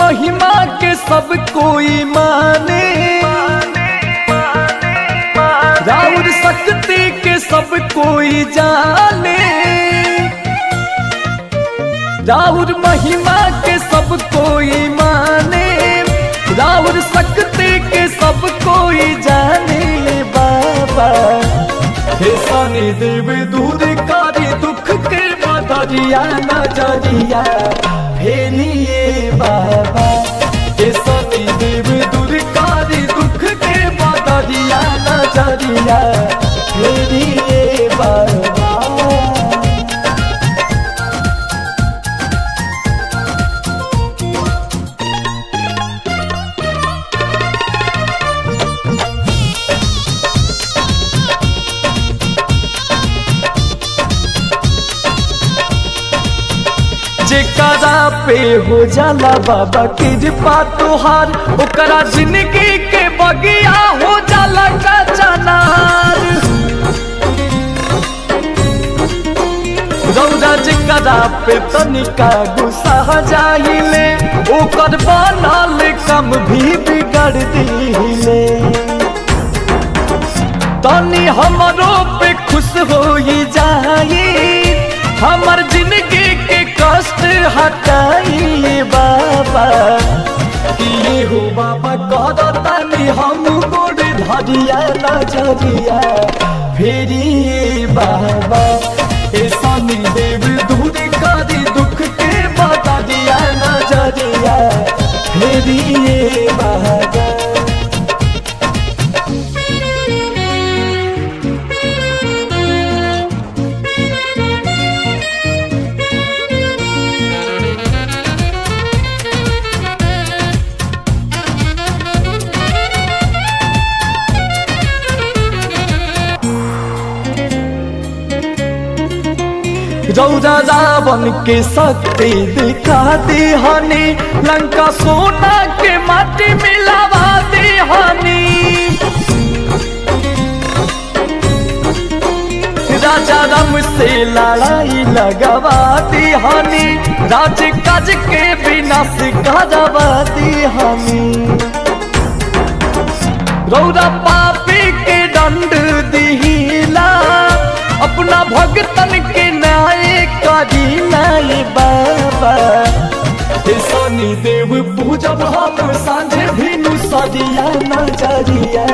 महिमा के सब कोई माने, राउर शक्ति के सब कोई जाने, राउर महिमा के सब कोई माने, राउर शक्ति के सब कोई जाने बाबा। हे शनि देव दूर कारी दुख के बदरिया नजरिया फेरिए बाबा। हे शनि देव दूर कारी दुख के बदरिया नजरिया फेरिए बाबा। जेकरा पे हो जाला बाबा कृपा तोहार, ओकरा जिंदगी के बगिया हो जाला कचनार। रौरा जेकरा पे तनिका गुस्सा जाइले, ओकर बनल कम भी बिगड़ दिले। तनी हमरो पे खुश हो जाई, हमर जिंदगी के कष्ट हटाइए बाबा। ये हो बाबा करतानी हम गोड़ धरिया नजरिया फेरिए बाबा। हे शनि देव दूर करी दुख के बदरिया नजरिया फेरिए बाबा। रौरा रावण के शक्ति दिखा दी हनी, लंका सोना के माटी मिलावा दी हनी। राजा राम से लड़ाई लगवा दी हनी, राज काज के विनाश करवा दी हनी। रौरा पापी के दंड दिहिला, अपना भगतन के न्याय करी नाई बाबा। हे शनि देव पूजब हम सांझे भिनु सरिया नजरिया